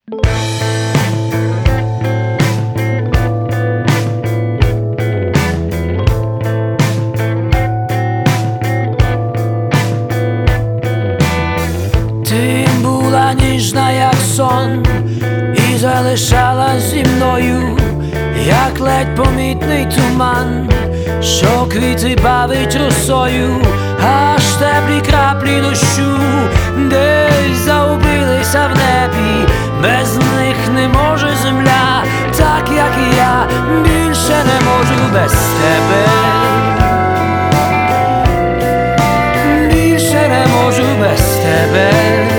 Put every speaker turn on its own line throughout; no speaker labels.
Ти була ніжна, як сон, і залишалась зі мною, як ледь помітний туман, що квіти бавить росою, аж теплі краплі дощу десь загубилися в небі. Без них не може земля, так як і я, більше не можу без тебе. Більше не можу без тебе.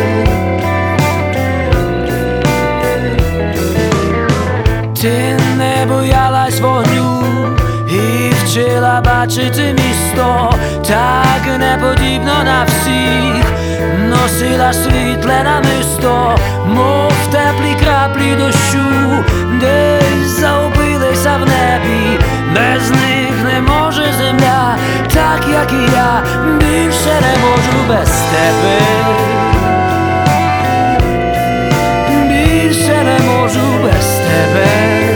Ти не боялась вогню і вчила бачити місто, так неподібно на всіх, носила світле намисто, мов теплі краплі дощу, десь загубилися в небі. Без них не може земля, так як і я, більше не можу без тебе. Більше не можу без тебе.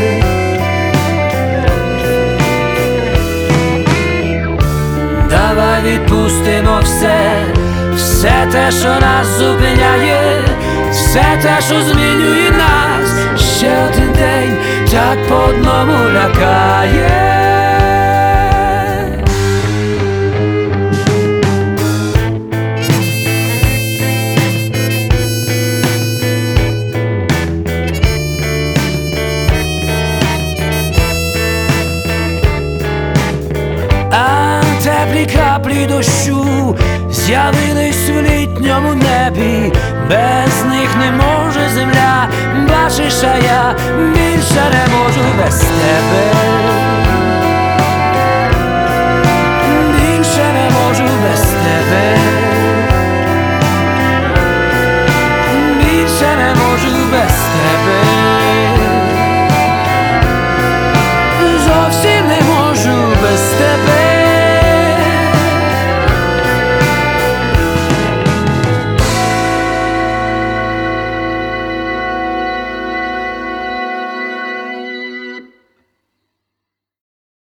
Давай відпустимо все те, що нас зупиняє, все те, що змінює нас. Ще один день так по одному лякає. Теплі краплі дощу з'явились в літньому небі. Без них не може земля, бачиш, а я більше не можу без тебе.